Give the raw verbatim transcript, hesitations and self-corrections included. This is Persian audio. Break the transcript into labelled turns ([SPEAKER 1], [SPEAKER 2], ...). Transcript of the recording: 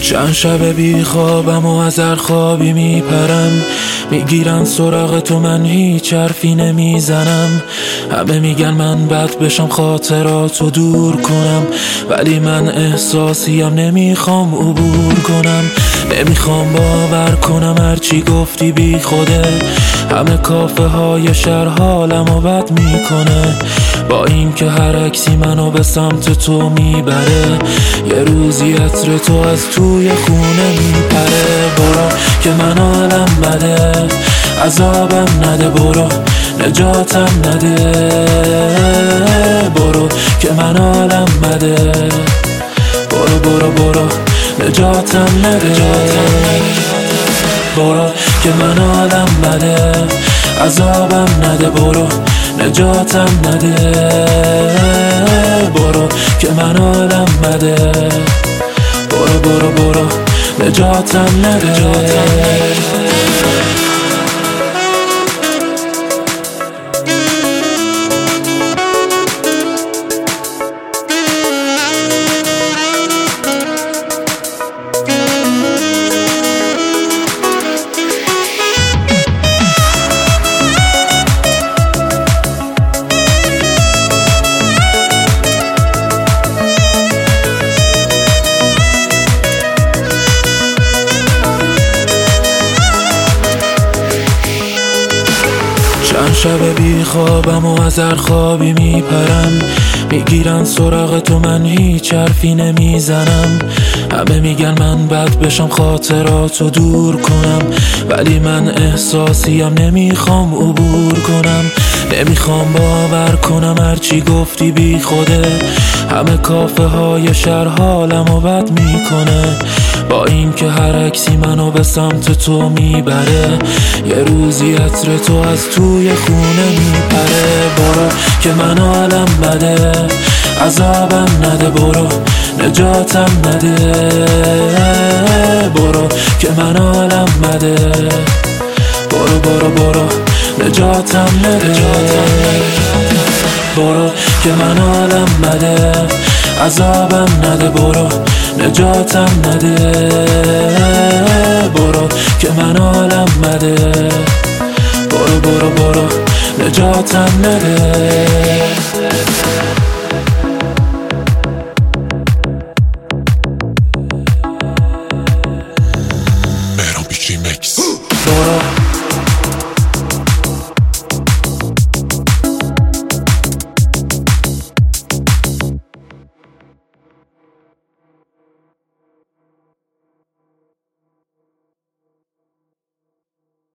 [SPEAKER 1] چند شب بی خوابم و از هر خوابی میپرم، میگیرن سراغ تو من هیچ حرفی نمیزنم. همه میگن من بد بشم خاطراتو دور کنم، ولی من احساسیم نمیخوام عبور کنم. نمیخوام باور کنم هرچی گفتی بی خوده، همه کافه های شهر حالمو بد میکنه. با این که هر عکسی منو به سمت تو میبره، یه روزی عطر تو از توی خونه میپره. برو که من حالم بده، عذابم نده، برو نجاتم نده. برو که من حالم بده، برو برو برو نجاتم نده. برو که من حالم بده، عذابم نده، برو نجاتم نده. برو که من حالم بده، برو برو برو نجاتم نده. چند شب بی خوابم و از هر خوابی میپرم، میگیرن سراغ تو من هیچ حرفی نمیزنم. همه میگن من بد بشم خاطراتو دور کنم، ولی من احساسیم نمیخوام عبور کنم. نمیخوام باور کنم هرچی گفتی بی خوده، همه کافه های شهر حالمو بد میکنه. با این که هر عکسی منو به سمت تو میبره، یه روزی عطر تو از توی خونه میپره. برو که من حالم بده، عذابم نده، برو نجاتم نده. برو که من حالم بده، برو برو برو نجاتم نده. برو که من حالم بده، عذابم نده، برو نجاتم نده. برو که من حالم بده، برو برو برو نجاتم نده.
[SPEAKER 2] مهران بیچی مکس.
[SPEAKER 1] برو